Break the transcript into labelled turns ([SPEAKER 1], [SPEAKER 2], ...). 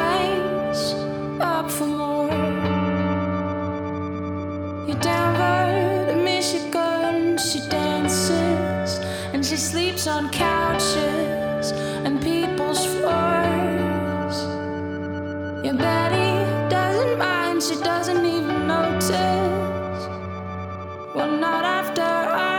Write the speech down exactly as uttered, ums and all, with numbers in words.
[SPEAKER 1] always up for more. You're Denver to Michigan. She dances and she sleeps on couches and people's floors. You're better